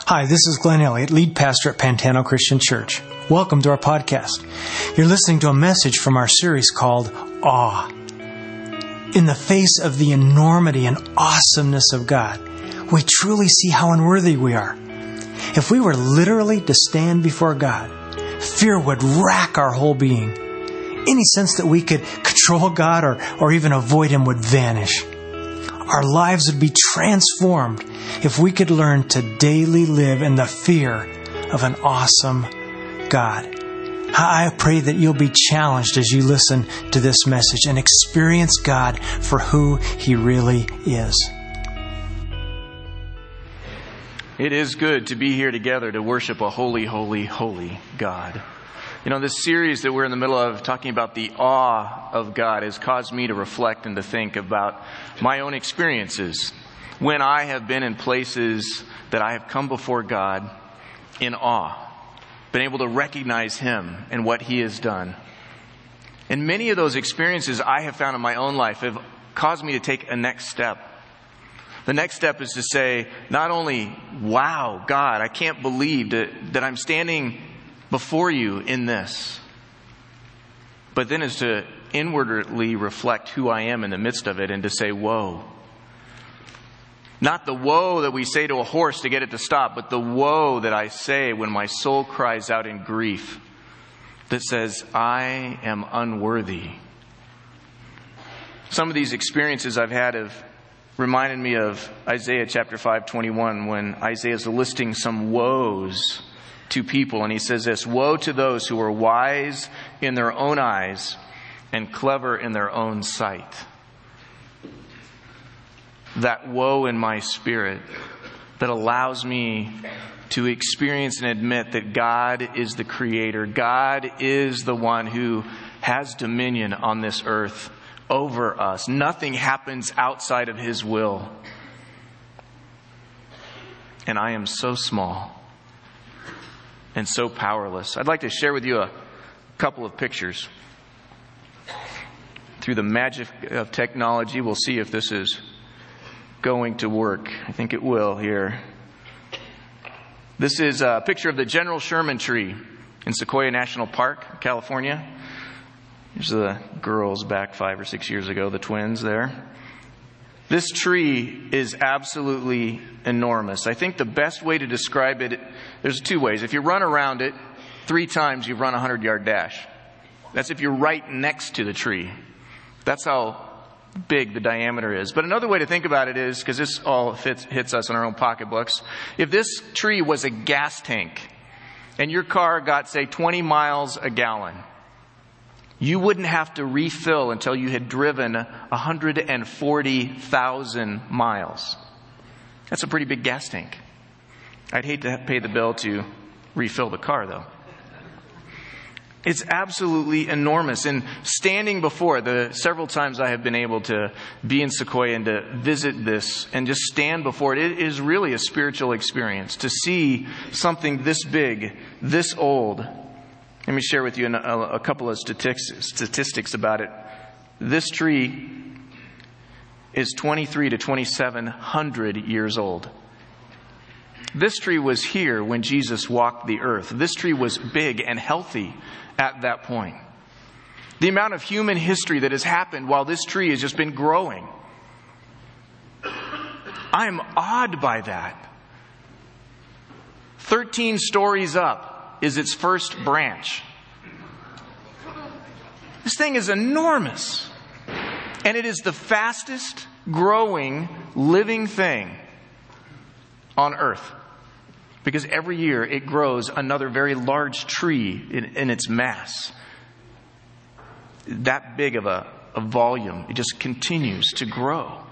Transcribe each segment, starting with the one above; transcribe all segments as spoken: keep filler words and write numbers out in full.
Hi, this is Glenn Elliott, lead pastor at Pantano Christian Church. Welcome to our podcast. You're listening to a message from our series called Awe. In the face of the enormity and awesomeness of God, we truly see how unworthy we are. If we were literally to stand before God, fear would rack our whole being. Any sense that we could control God or, or even avoid Him would vanish. Our lives would be transformed if we could learn to daily live in the fear of an awesome God. I pray that you'll be challenged as you listen to this message and experience God for who He really is. It is good to be here together to worship a holy, holy, holy God. You know, this series that we're in the middle of, talking about the awe of God, has caused me to reflect and to think about my own experiences when I have been in places that I have come before God in awe, been able to recognize Him and what He has done. And many of those experiences I have found in my own life have caused me to take a next step. The next step is to say, not only, wow, God, I can't believe that, that I'm standing before you in this, but then is to inwardly reflect who I am in the midst of it and to say, whoa. Not the woe that we say to a horse to get it to stop, but the woe that I say when my soul cries out in grief that says, I am unworthy. Some of these experiences I've had have reminded me of Isaiah chapter five twenty-one, when Isaiah is listing some woes to people, and he says this: woe to those who are wise in their own eyes and clever in their own sight. That woe in my spirit that allows me to experience and admit that God is the Creator. God is the one who has dominion on this earth over us. Nothing happens outside of His will. And I am so small and so powerless. I'd like to share with you a couple of pictures. Through the magic of technology, we'll see if this is going to work. I think it will here. This is a picture of the General Sherman tree in Sequoia National Park, California. Here's the girls back five or six years ago, the twins there. This tree is absolutely enormous. I think the best way to describe it, there's two ways. If you run around it three times, you run a hundred-yard dash. That's if you're right next to the tree. That's how big the diameter is. But another way to think about it is, because this all fits, hits us in our own pocketbooks, if this tree was a gas tank and your car got, say, twenty miles a gallon, you wouldn't have to refill until you had driven one hundred forty thousand miles. That's a pretty big gas tank. I'd hate to pay the bill to refill the car, though. It's absolutely enormous. And standing before, the several times I have been able to be in Sequoia and to visit this and just stand before it, it is really a spiritual experience to see something this big, this old. Let me share with you a, a couple of statistics, statistics about it. This tree is twenty-three to twenty-seven hundred years old. This tree was here when Jesus walked the earth. This tree was big and healthy at that point. The amount of human history that has happened while this tree has just been growing. I am awed by that. Thirteen stories up is its first branch. This thing is enormous. And it is the fastest growing living thing on earth. Because every year it grows another very large tree in, in its mass. That big of a, a volume. It just continues to grow.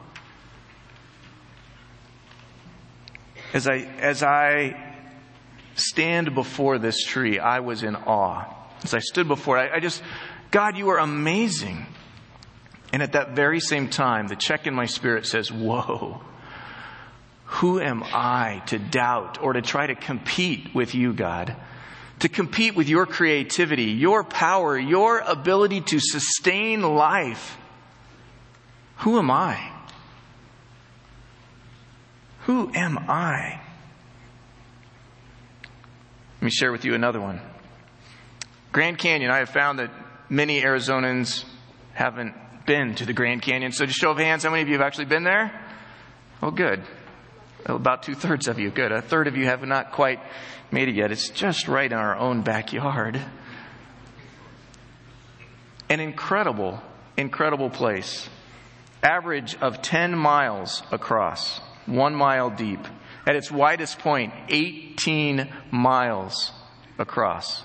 As I, as I stand before this tree, I was in awe. As I stood before it, I, I just, God, you are amazing. And at that very same time, the check in my spirit says, whoa. Who am I to doubt or to try to compete with you, God? To compete with your creativity, your power, your ability to sustain life. Who am I? Who am I? Let me share with you another one. Grand Canyon. I have found that many Arizonans haven't been to the Grand Canyon. So just show of hands, how many of you have actually been there? Oh, good. About two-thirds of you. Good. A third of you have not quite made it yet. It's just right in our own backyard. An incredible, incredible place. Average of ten miles across, one mile deep. At its widest point, eighteen miles across.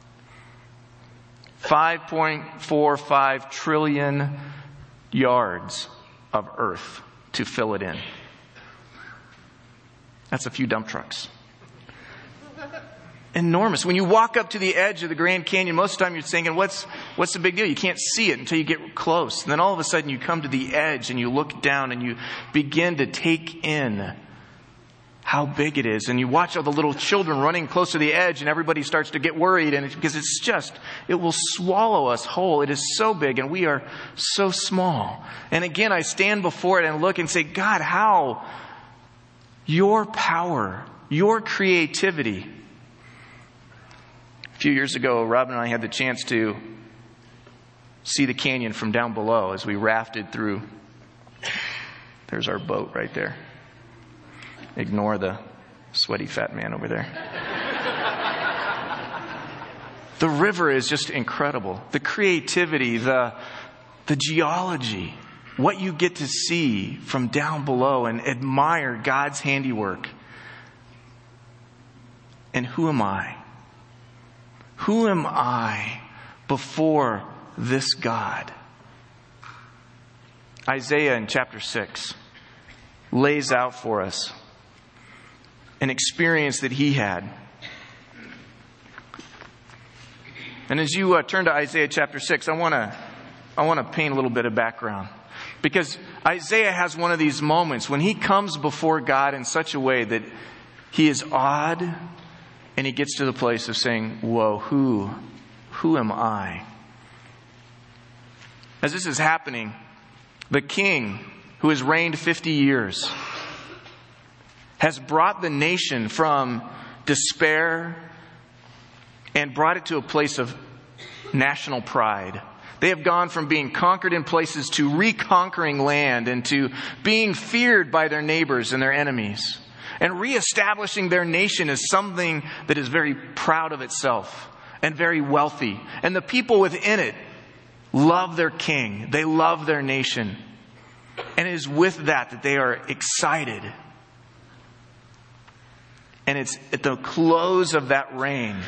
five point four five trillion yards of earth to fill it in. That's a few dump trucks. Enormous. When you walk up to the edge of the Grand Canyon, most of the time you're thinking, what's, what's the big deal? You can't see it until you get close. And then all of a sudden you come to the edge and you look down and you begin to take in how big it is. And you watch all the little children running close to the edge and everybody starts to get worried. And it, because it's just, it will swallow us whole. It is so big and we are so small. And again, I stand before it and look and say, God, how your power, your creativity. A few years ago, Robin and I had the chance to see the canyon from down below as we rafted through. There's our boat right there. Ignore the sweaty fat man over there. The river is just incredible. The creativity, the, the geology, what you get to see from down below and admire God's handiwork. And who am I? Who am I before this God? Isaiah in chapter six lays out for us an experience that he had. And as you uh, turn to Isaiah chapter six, I want to I want to paint a little bit of background. Because Isaiah has one of these moments when he comes before God in such a way that he is awed. And he gets to the place of saying, whoa, who, who am I? As this is happening, the king who has reigned fifty years has brought the nation from despair and brought it to a place of national pride. They have gone from being conquered in places to reconquering land and to being feared by their neighbors and their enemies. And reestablishing their nation as something that is very proud of itself and very wealthy. And the people within it love their king. They love their nation. And it is with that that they are excited. And it's at the close of that reign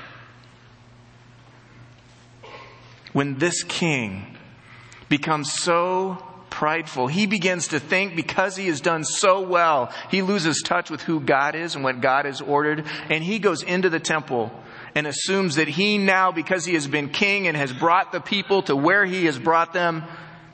when this king becomes so prideful. He begins to think because he has done so well, he loses touch with who God is and what God has ordered. And he goes into the temple and assumes that he now, because he has been king and has brought the people to where he has brought them,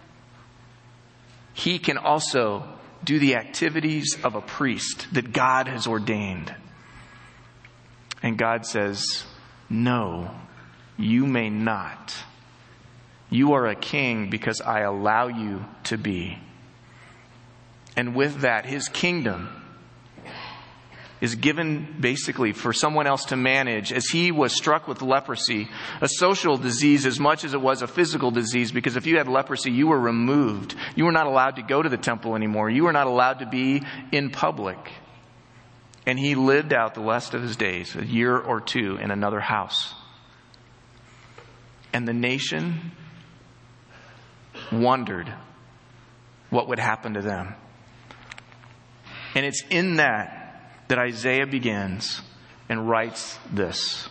he can also do the activities of a priest that God has ordained. And God says, no, you may not. You are a king because I allow you to be. And with that, his kingdom is given basically for someone else to manage, as he was struck with leprosy, a social disease as much as it was a physical disease, because if you had leprosy, you were removed. You were not allowed to go to the temple anymore. You were not allowed to be in public. And he lived out the rest of his days, a year or two, in another house. And the nation wondered what would happen to them. And it's in that that Isaiah begins and writes this.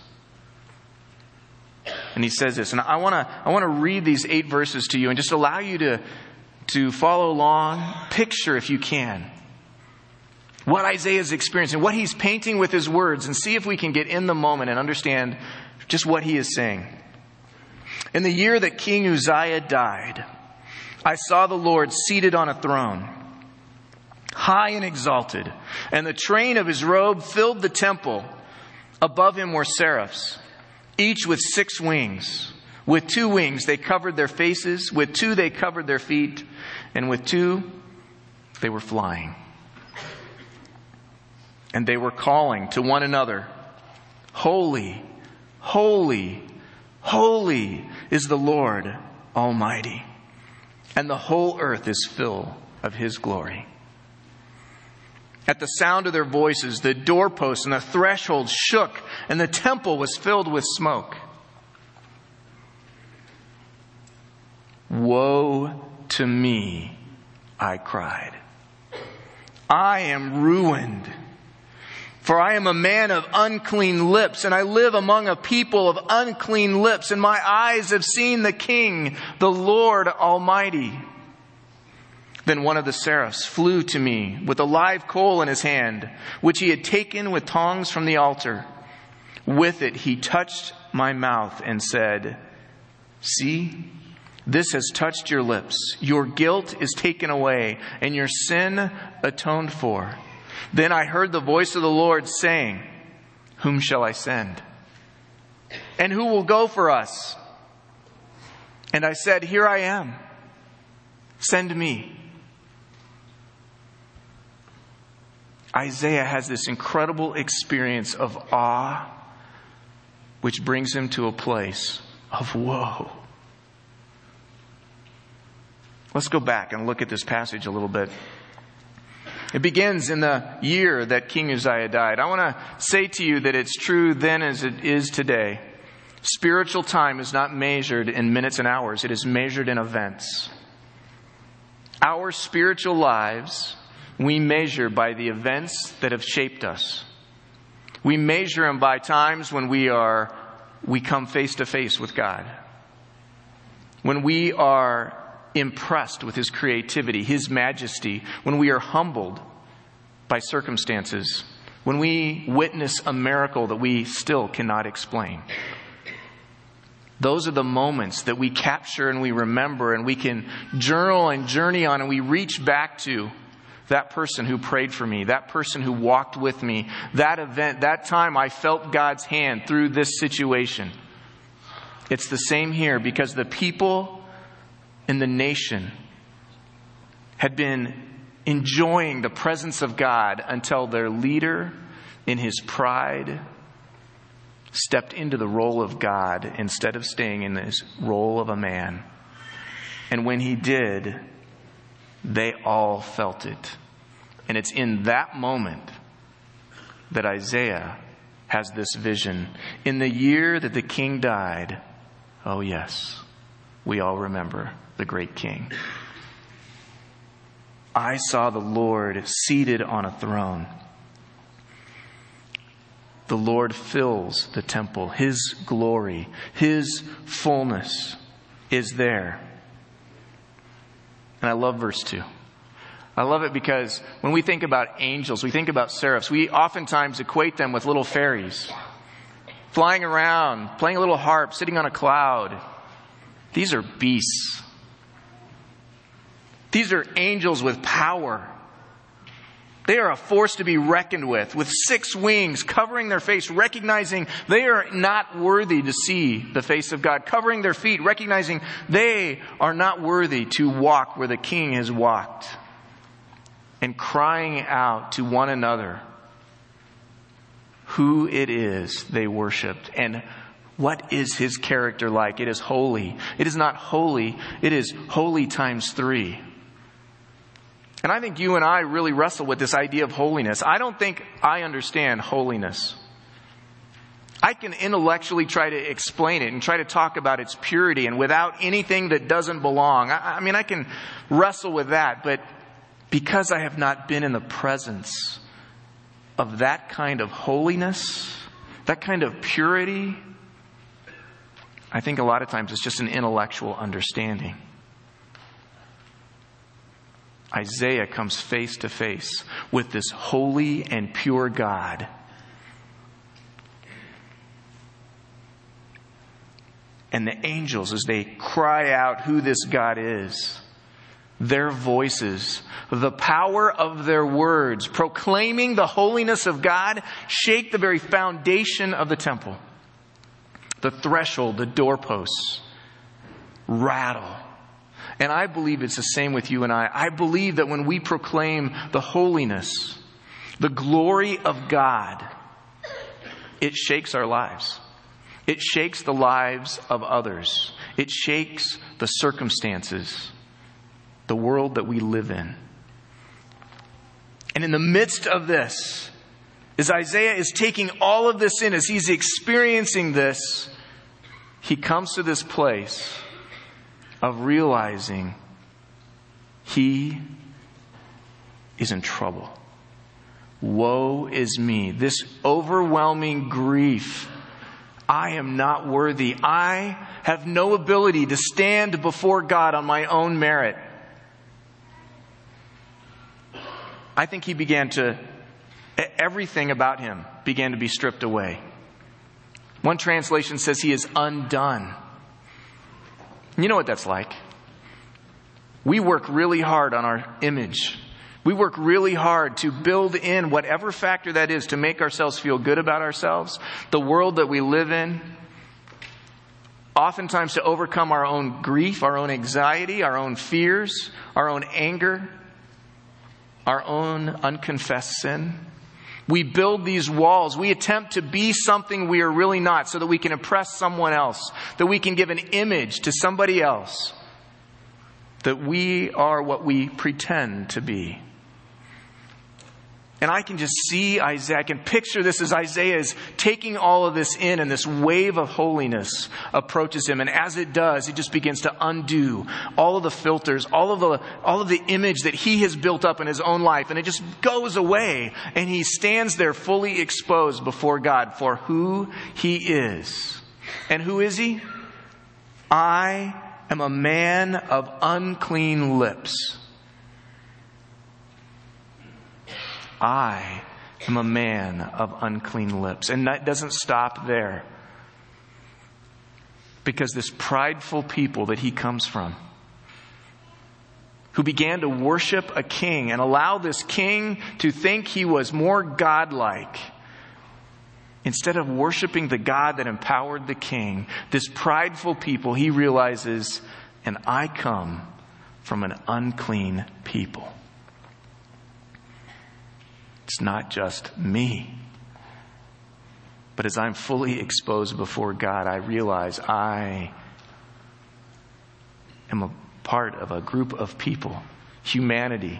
And he says this, and I want to I want to read these eight verses to you and just allow you to to follow along, picture if you can what Isaiah is experiencing, what he's painting with his words, and see if we can get in the moment and understand just what he is saying. In the year that King Uzziah died, I saw the Lord seated on a throne, high and exalted, and the train of his robe filled the temple. Above him were seraphs, each with six wings. With two wings they covered their faces, with two they covered their feet, and with two they were flying. And they were calling to one another, Holy, holy, holy is the Lord Almighty, and the whole earth is full of His glory. At the sound of their voices, the doorposts and the threshold shook, and the temple was filled with smoke. Woe to me, I cried. I am ruined, for I am a man of unclean lips, and I live among a people of unclean lips, and my eyes have seen the King, the Lord Almighty. Then one of the seraphs flew to me with a live coal in his hand, which he had taken with tongs from the altar. With it he touched my mouth and said, "See, this has touched your lips. Your guilt is taken away, and your sin atoned for." Then I heard the voice of the Lord saying, "Whom shall I send? And who will go for us?" And I said, "Here I am. Send me." Isaiah has this incredible experience of awe, which brings him to a place of woe. Let's go back and look at this passage a little bit. It begins in the year that King Uzziah died. I want to say to you that it's true then as it is today. Spiritual time is not measured in minutes and hours. It is measured in events. Our spiritual lives, we measure by the events that have shaped us. We measure them by times when we are, we come face to face with God. When we are impressed with His creativity, His majesty, when we are humbled by circumstances, when we witness a miracle that we still cannot explain. Those are the moments that we capture and we remember, and we can journal and journey on, and we reach back to that person who prayed for me, that person who walked with me, that event, that time I felt God's hand through this situation. It's the same here, because the people in the nation had been enjoying the presence of God until their leader, in his pride, stepped into the role of God instead of staying in this role of a man. And when he did, they all felt it. And it's in that moment that Isaiah has this vision. In the year that the king died, oh yes, we all remember the great king. I saw the Lord seated on a throne. The Lord fills the temple. His glory, His fullness is there. And I love verse two. I love it because when we think about angels, we think about seraphs, we oftentimes equate them with little fairies, flying around, playing a little harp, sitting on a cloud. These are beasts. These are angels with power. They are a force to be reckoned with, with six wings, covering their face, recognizing they are not worthy to see the face of God, covering their feet, recognizing they are not worthy to walk where the King has walked, and crying out to one another who it is they worshiped and what is His character like. It is holy. It is not holy. It is holy times three. And I think you and I really wrestle with this idea of holiness. I don't think I understand holiness. I can intellectually try to explain it and try to talk about its purity and without anything that doesn't belong. I, I mean, I can wrestle with that, but because I have not been in the presence of that kind of holiness, that kind of purity, I think a lot of times it's just an intellectual understanding. Isaiah comes face to face with this holy and pure God. And the angels, as they cry out who this God is, their voices, the power of their words, proclaiming the holiness of God, shake the very foundation of the temple. The threshold, the doorposts, rattle. And I believe it's the same with you and I. I believe that when we proclaim the holiness, the glory of God, it shakes our lives. It shakes the lives of others. It shakes the circumstances, the world that we live in. And in the midst of this, as Isaiah is taking all of this in, as he's experiencing this, he comes to this place of realizing he is in trouble. Woe is me. This overwhelming grief. I am not worthy. I have no ability to stand before God on my own merit. I think he began to, everything about him began to be stripped away. One translation says he is undone. You know what that's like. We work really hard on our image. We work really hard to build in whatever factor that is to make ourselves feel good about ourselves, the world that we live in. Oftentimes to overcome our own grief, our own anxiety, our own fears, our own anger, our own unconfessed sin. We build these walls. We attempt to be something we are really not so that we can impress someone else, that we can give an image to somebody else, that we are what we pretend to be. And I can just see Isaiah, I can picture this as Isaiah is taking all of this in, and this wave of holiness approaches him. And as it does, he just begins to undo all of the filters, all of the, all of the image that he has built up in his own life. And it just goes away. And he stands there fully exposed before God for who he is. And who is he? I am a man of unclean lips. I am a man of unclean lips. And that doesn't stop there. Because this prideful people that he comes from, who began to worship a king and allow this king to think he was more godlike, instead of worshiping the God that empowered the king, this prideful people, he realizes, and I come from an unclean people. It's not just me. But as I'm fully exposed before God, I realize I am a part of a group of people, humanity,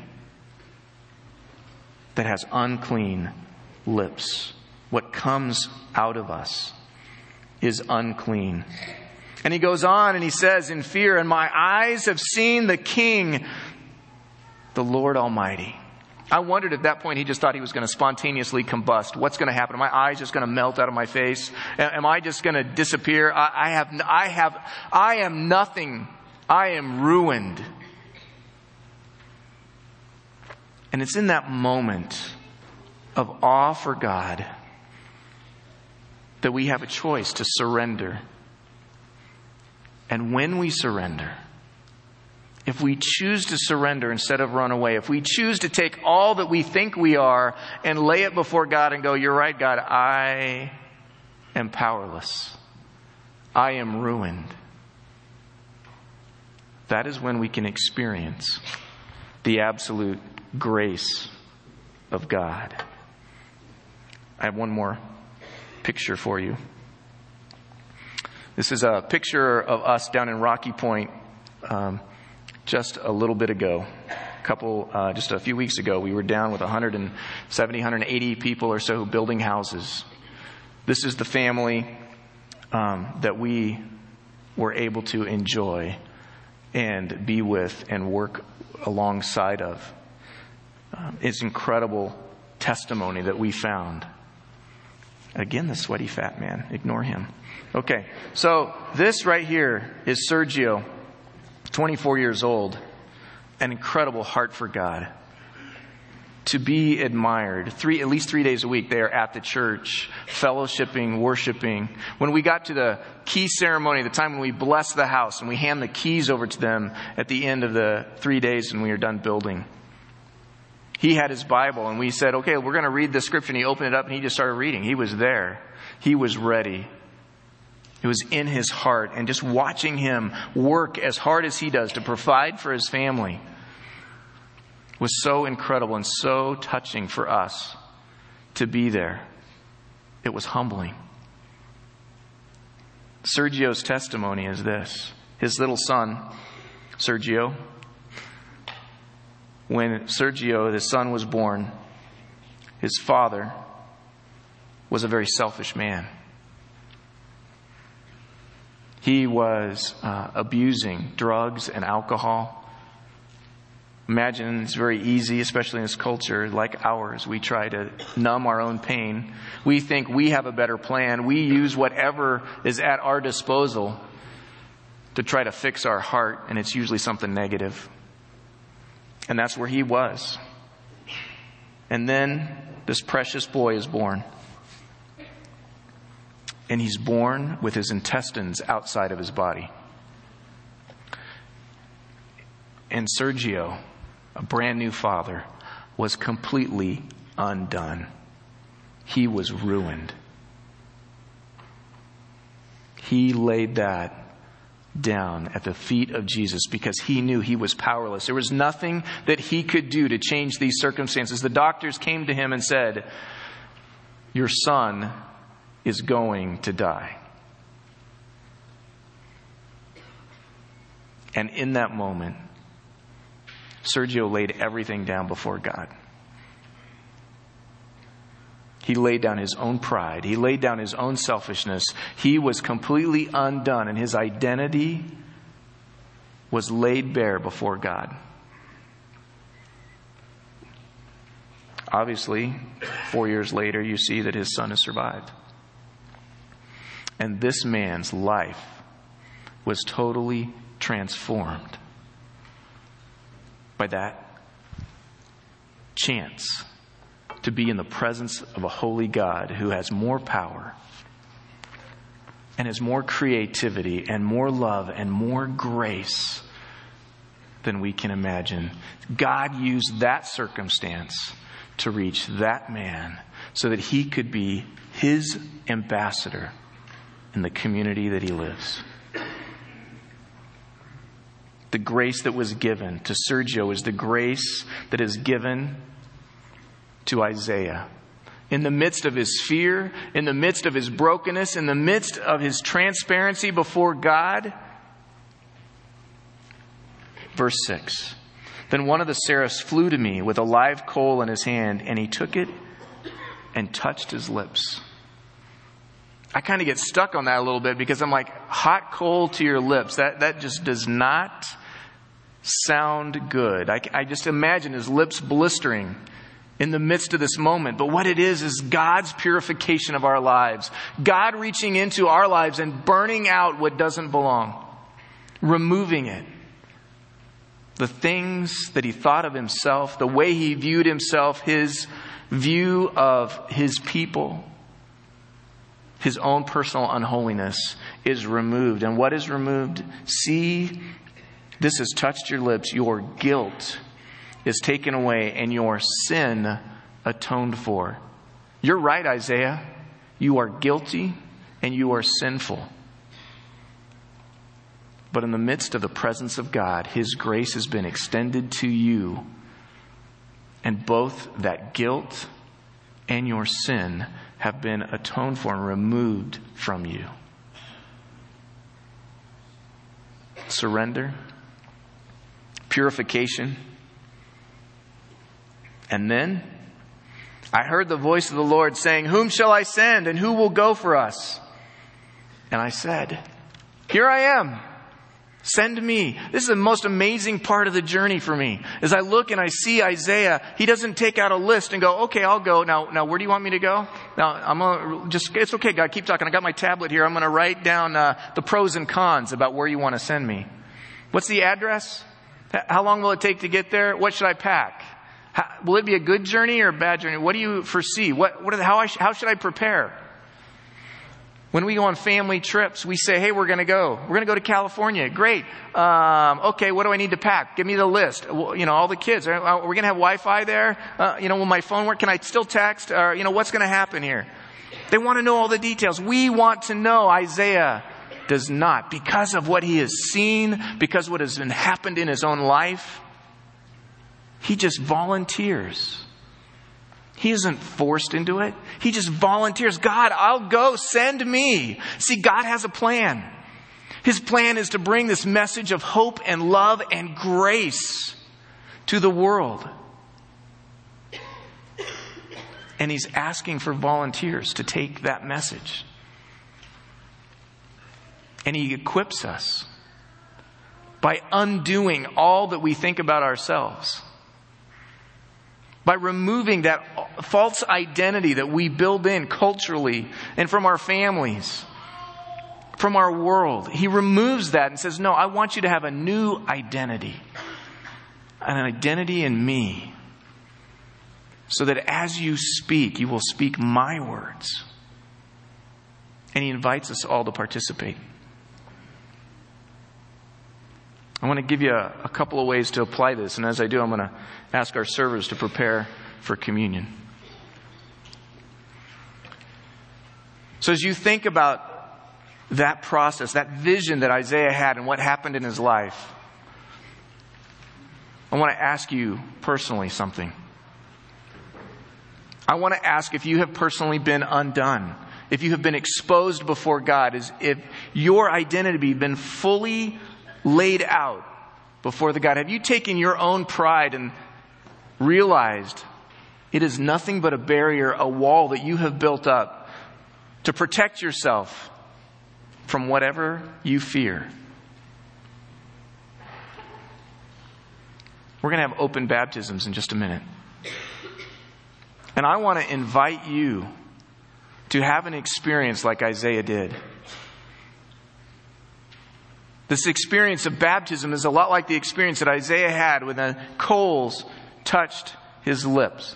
that has unclean lips. What comes out of us is unclean. And he goes on and he says in fear, and my eyes have seen the King, the Lord Almighty. I wondered at that point, he just thought he was going to spontaneously combust. What's going to happen? Are my eyes just going to melt out of my face? Am I just going to disappear? I, I have, I have, I am nothing. I am ruined. And it's in that moment of awe for God that we have a choice to surrender. And when we surrender, if we choose to surrender instead of run away, if we choose to take all that we think we are and lay it before God and go, you're right, God, I am powerless. I am ruined. That is when we can experience the absolute grace of God. I have one more picture for you. This is a picture of us down in Rocky Point. Um, Just a little bit ago, a couple, uh, just a few weeks ago, we were down with one hundred seventy, one hundred eighty people or so building houses. This is the family um, that we were able to enjoy and be with and work alongside of. Um, it's incredible testimony that we found. Again, the sweaty fat man. Ignore him. Okay, so this right here is Sergio. twenty-four years old, an incredible heart for God, to be admired. Three, at least three days a week, they are at the church, fellowshipping, worshiping. When we got to the key ceremony, the time when we bless the house and we hand the keys over to them at the end of the three days when we are done building, he had his Bible and we said, okay, we're going to read the scripture. And he opened it up and he just started reading. He was there. He was ready. It was in his heart, and just watching him work as hard as he does to provide for his family was so incredible and so touching for us to be there. It was humbling. Sergio's testimony is this. His little son, Sergio, when Sergio, his son, was born, his father was a very selfish man. He was uh, abusing drugs and alcohol. Imagine it's very easy, especially in this culture like ours. We try to numb our own pain. We think we have a better plan. We use whatever is at our disposal to try to fix our heart, and it's usually something negative. And that's where he was. And then this precious boy is born. And he's born with his intestines outside of his body. And Sergio, a brand new father, was completely undone. He was ruined. He laid that down at the feet of Jesus because he knew he was powerless. There was nothing that he could do to change these circumstances. The doctors came to him and said, "Your son is going to die." And in that moment, Sergio laid everything down before God. He laid down his own pride. He laid down his own selfishness. He was completely undone, and his identity was laid bare before God. Obviously, four years later, you see that his son has survived. And this man's life was totally transformed by that chance to be in the presence of a holy God who has more power and has more creativity and more love and more grace than we can imagine. God used that circumstance to reach that man so that he could be his ambassador in the community that he lives. The grace that was given to Sergio is the grace that is given to Isaiah. In the midst of his fear, in the midst of his brokenness, in the midst of his transparency before God. Verse six. Then one of the seraphs flew to me with a live coal in his hand, and he took it and touched his lips. I kind of get stuck on that a little bit because I'm like, hot coal to your lips. That, that just does not sound good. I, I just imagine his lips blistering in the midst of this moment. But what it is, is God's purification of our lives. God reaching into our lives and burning out what doesn't belong. Removing it. The things that he thought of himself, the way he viewed himself, his view of his people, his own personal unholiness is removed. And what is removed? See, this has touched your lips. Your guilt is taken away and your sin atoned for. You're right, Isaiah. You are guilty and you are sinful. But in the midst of the presence of God, his grace has been extended to you. And both that guilt and your sin have been atoned for and removed from you. Surrender, purification. And then I heard the voice of the Lord saying, "Whom shall I send, and who will go for us?" And I said, "Here I am. Send me." This is the most amazing part of the journey for me. As I look and I see Isaiah, he doesn't take out a list and go, "Okay, I'll go. Now, now where do you want me to go?" Now, I'm going to just, it's okay, God, keep talking. I got my tablet here. I'm going to write down uh, the pros and cons about where you want to send me. What's the address? How long will it take to get there? What should I pack? How, will it be a good journey or a bad journey? What do you foresee? What, what are the, how, I, how should I prepare? When we go on family trips, we say, "Hey, we're going to go. We're going to go to California." Great. Um, okay, what do I need to pack? Give me the list. Well, you know, all the kids. Are, are we going to have Wi-Fi there? Uh, you know, will my phone work? Can I still text? Or, you know, what's going to happen here? They want to know all the details. We want to know. Isaiah does not. Because of what he has seen, because of what has been happened in his own life, he just volunteers He isn't forced into it. He just volunteers. God, I'll go. Send me. See, God has a plan. His plan is to bring this message of hope and love and grace to the world. And He's asking for volunteers to take that message. And He equips us by undoing all that we think about ourselves. By removing that false identity that we build in culturally and from our families, from our world. He removes that and says, no, I want you to have a new identity. An identity in me. So that as you speak, you will speak my words. And He invites us all to participate. I want to give you a, a couple of ways to apply this. And as I do, I'm going to ask our servers to prepare for communion. So as you think about that process, that vision that Isaiah had and what happened in his life, I want to ask you personally something. I want to ask if you have personally been undone, if you have been exposed before God, is if your identity has been fully laid out before the God. Have you taken your own pride and realized it is nothing but a barrier, a wall that you have built up to protect yourself from whatever you fear? We're going to have open baptisms in just a minute. And I want to invite you to have an experience like Isaiah did. This experience of baptism is a lot like the experience that Isaiah had when the coals touched his lips.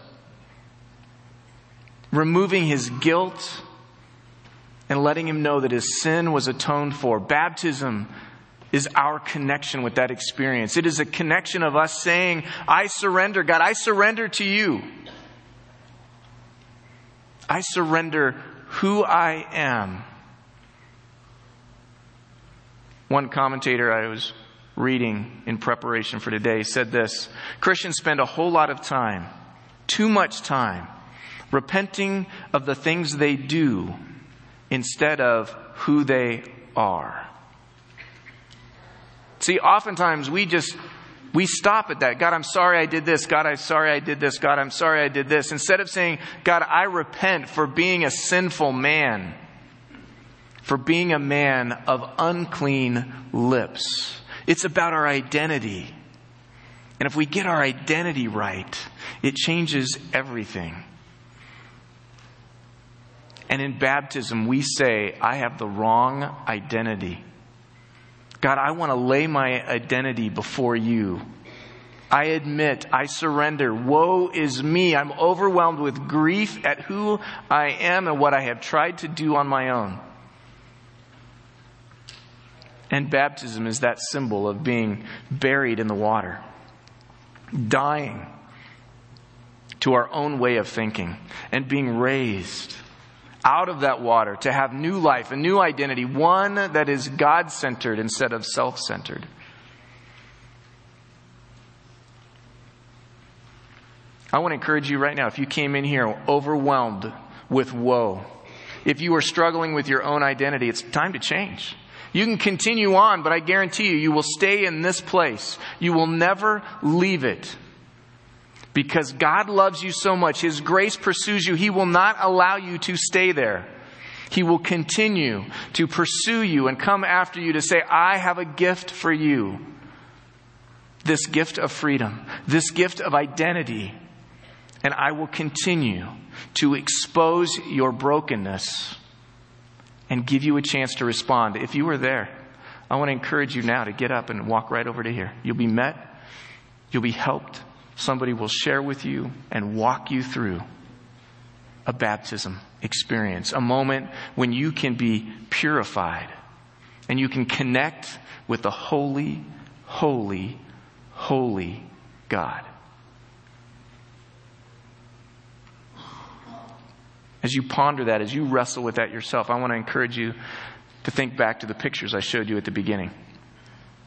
Removing his guilt and letting him know that his sin was atoned for. Baptism is our connection with that experience. It is a connection of us saying, I surrender, God, I surrender to you. I surrender who I am. One commentator I was reading in preparation for today said this: Christians spend a whole lot of time, too much time, repenting of the things they do instead of who they are. See, oftentimes we just, we stop at that. God, I'm sorry I did this. God, I'm sorry I did this. God, I'm sorry I did this. Instead of saying, God, I repent for being a sinful man, for being a man of unclean lips. It's about our identity. And if we get our identity right, it changes everything. And in baptism, we say, I have the wrong identity. God, I want to lay my identity before you. I admit, I surrender. Woe is me. I'm overwhelmed with grief at who I am and what I have tried to do on my own. And baptism is that symbol of being buried in the water, dying to our own way of thinking, and being raised out of that water to have new life, a new identity, one that is God-centered instead of self-centered. I want to encourage you right now, if you came in here overwhelmed with woe, if you are struggling with your own identity, it's time to change. You can continue on, but I guarantee you, you will stay in this place. You will never leave it. Because God loves you so much. His grace pursues you. He will not allow you to stay there. He will continue to pursue you and come after you to say, I have a gift for you. This gift of freedom. This gift of identity. And I will continue to expose your brokenness and give you a chance to respond. If you were there, I want to encourage you now to get up and walk right over to here. You'll be met. You'll be helped. Somebody will share with you and walk you through a baptism experience. A moment when you can be purified and you can connect with the holy, holy, holy God. As you ponder that, as you wrestle with that yourself, I want to encourage you to think back to the pictures I showed you at the beginning.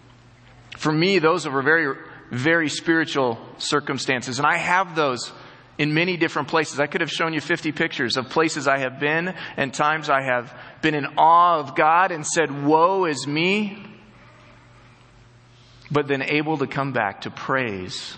For me, those were very, very spiritual circumstances. And I have those in many different places. I could have shown you fifty pictures of places I have been and times I have been in awe of God and said, woe is me, but then able to come back to praise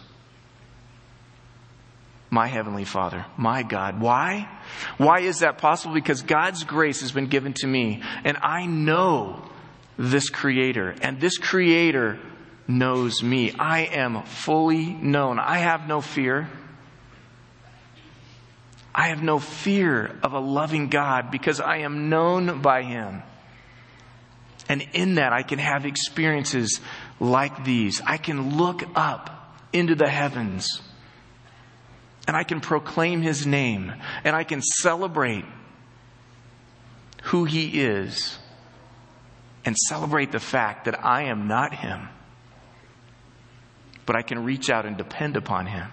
my Heavenly Father, my God. Why? Why is that possible? Because God's grace has been given to me, and I know this Creator, and this Creator knows me. I am fully known. I have no fear. I have no fear of a loving God because I am known by Him. And in that I can have experiences like these. I can look up into the heavens and I can proclaim His name and I can celebrate who He is and celebrate the fact that I am not Him, but I can reach out and depend upon Him.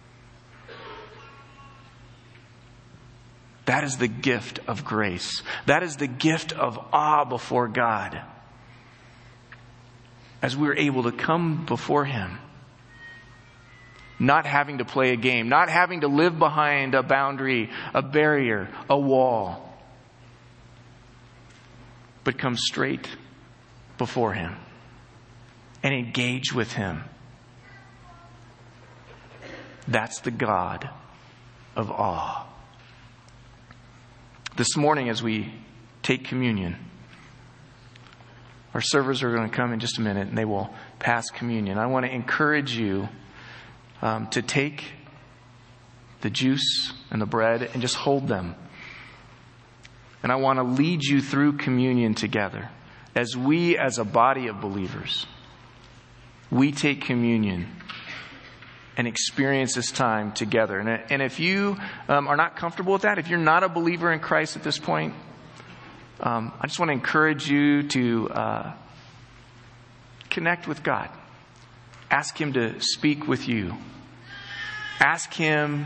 That is the gift of grace. That is the gift of awe before God. As we're able to come before Him, not having to play a game, not having to live behind a boundary, a barrier, a wall, but come straight before Him and engage with Him. That's the God of awe. This morning as we take communion, our servers are going to come in just a minute and they will pass communion. I want to encourage you um, to take the juice and the bread and just hold them. And I want to lead you through communion together. As we, as a body of believers, we take communion and experience this time together. And, and if you um, are not comfortable with that, if you're not a believer in Christ at this point, um, I just want to encourage you to uh, connect with God. Ask Him to speak with you. Ask Him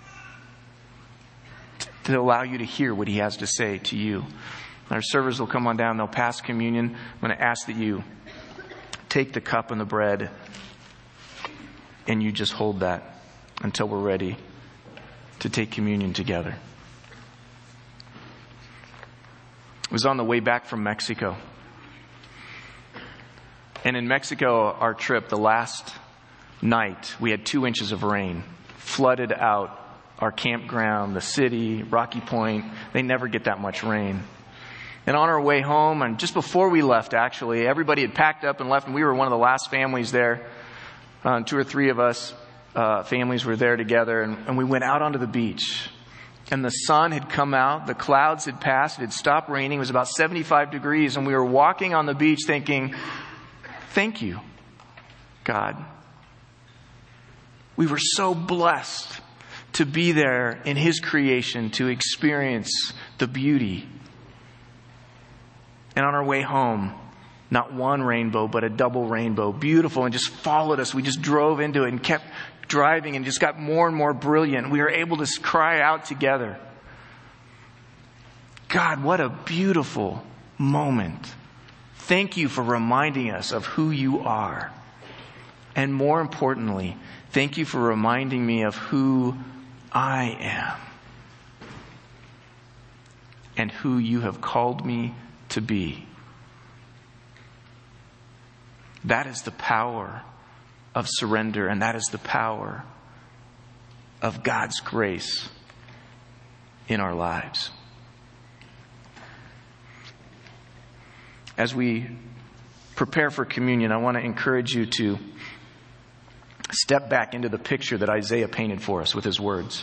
to allow you to hear what He has to say to you. Our servers will come on down. They'll pass communion. I'm going to ask that you take the cup and the bread and you just hold that until we're ready to take communion together. I was on the way back from Mexico. And in Mexico, our trip, the last night, we had two inches of rain. Flooded out our campground, the city, Rocky Point. They never get that much rain. And on our way home, and just before we left, actually, everybody had packed up and left, and we were one of the last families there. Uh, two or three of us, uh, families were there together, and, and we went out onto the beach. And the sun had come out, the clouds had passed, it had stopped raining, it was about seventy-five degrees, and we were walking on the beach thinking, thank you, God. We were so blessed to be there in His creation, to experience the beauty. And on our way home, not one rainbow, but a double rainbow. Beautiful, and just followed us. We just drove into it and kept driving and just got more and more brilliant. We were able to cry out together. God, what a beautiful moment. Thank you for reminding us of who you are. And more importantly, thank you for reminding me of who I am and who you have called me to be. That is the power of surrender, and that is the power of God's grace in our lives. As we prepare for communion, I want to encourage you to step back into the picture that Isaiah painted for us with his words.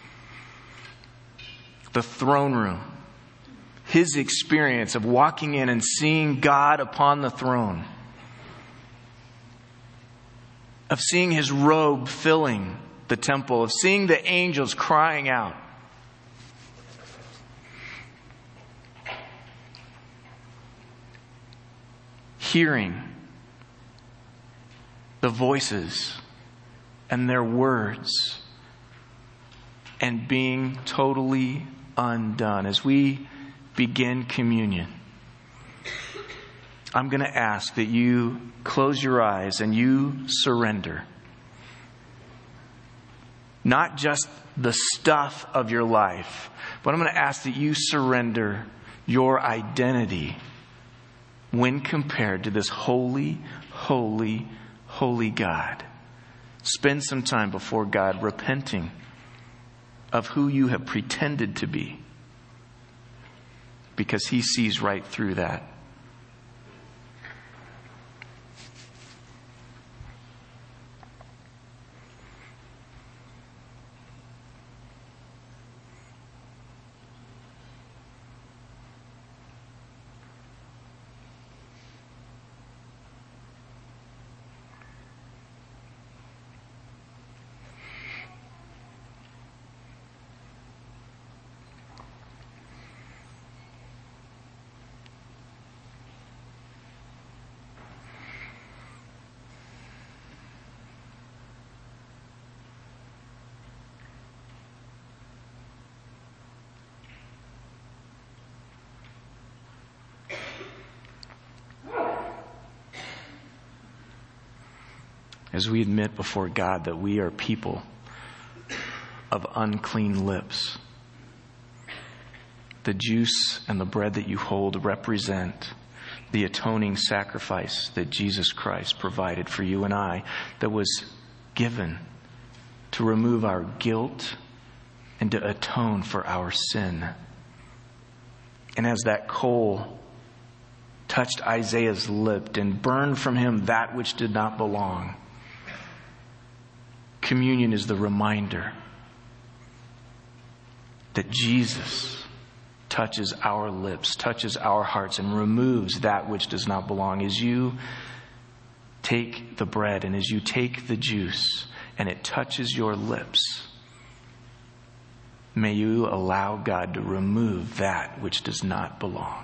The throne room. His experience of walking in and seeing God upon the throne. Of seeing His robe filling the temple. Of seeing the angels crying out. Hearing the voices and their words. And being totally undone. As we begin communion, I'm going to ask that you close your eyes and you surrender. Not just the stuff of your life, but I'm going to ask that you surrender your identity when compared to this holy, holy, holy God. Spend some time before God repenting of who you have pretended to be, because He sees right through that. As we admit before God that we are people of unclean lips, the juice and the bread that you hold represent the atoning sacrifice that Jesus Christ provided for you and I, that was given to remove our guilt and to atone for our sin. And as that coal touched Isaiah's lip and burned from him that which did not belong, communion is the reminder that Jesus touches our lips, touches our hearts, and removes that which does not belong. As you take the bread and as you take the juice and it touches your lips, may you allow God to remove that which does not belong.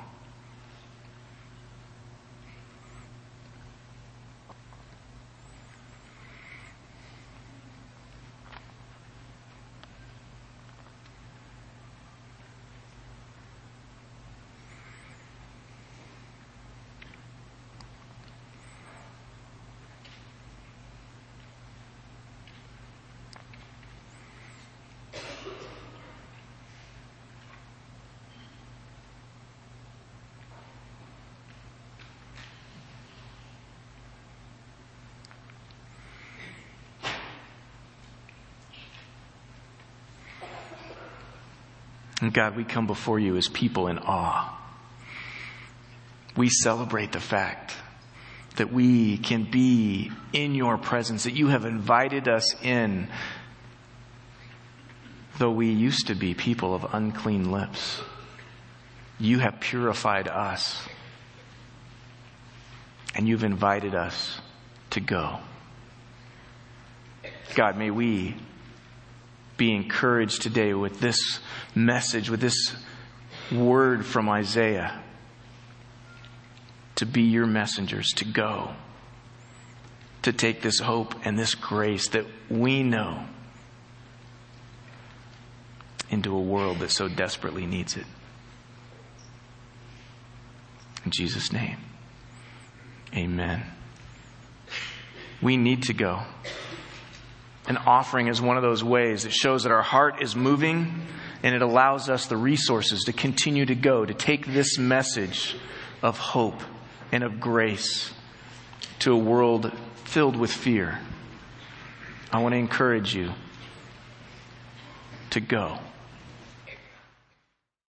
And God, we come before you as people in awe. We celebrate the fact that we can be in your presence, that you have invited us in, though we used to be people of unclean lips. You have purified us, and you've invited us to go. God, may we be encouraged today with this message, with this word from Isaiah, to be your messengers, to go, to take this hope and this grace that we know into a world that so desperately needs it. In Jesus' name, amen. We need to go. An offering is one of those ways that shows that our heart is moving, and it allows us the resources to continue to go, to take this message of hope and of grace to a world filled with fear. I want to encourage you to go.